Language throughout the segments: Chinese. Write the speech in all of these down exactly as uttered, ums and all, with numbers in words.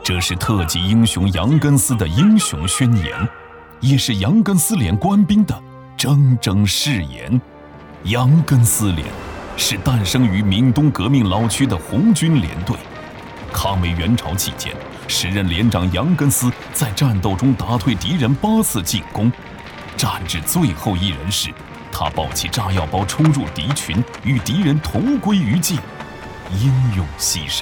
这是特级英雄杨根思的英雄宣言，也是杨根思连官兵的铮铮誓言。杨根思连是诞生于闽东革命老区的红军连队。抗美援朝期间，时任连长杨根思在战斗中打退敌人八次进攻，战至最后一人时，他抱起炸药包冲入敌群，与敌人同归于尽，英勇牺牲。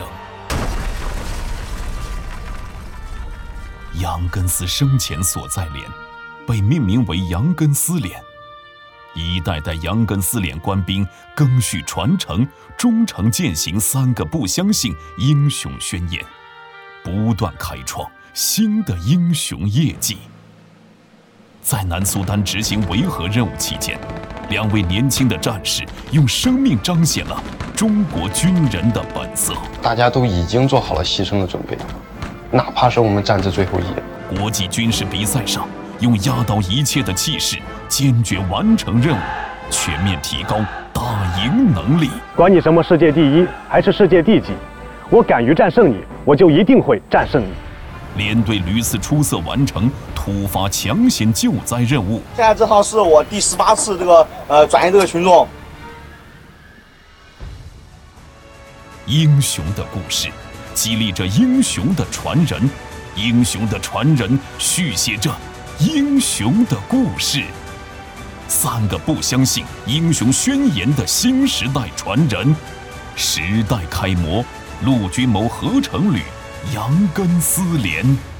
杨根思生前所在连被命名为杨根思连，一代代杨根思连官兵赓续传承，忠诚践行三个不相信英雄宣言，不断开创新的英雄业绩。在南苏丹执行维和任务期间，两位年轻的战士用生命彰显了中国军人的本色。 大家都已经做好了牺牲的准备，哪怕是我们战至最后一人。 国际军事比赛上，用压倒一切的气势，坚决完成任务，全面提高打赢能力。 管你什么世界第一还是世界第几，我敢于战胜你，我就一定会战胜你。 连队屡次出色完成突发抢险救灾任务。 现在正好是我第十八次这个呃转移这个群众。 英雄的故事，激励着英雄的传人，英雄的传人续写着英雄的故事。三个不相信英雄宣言的新时代传人，时代楷模，陆军谋合成旅杨根思连。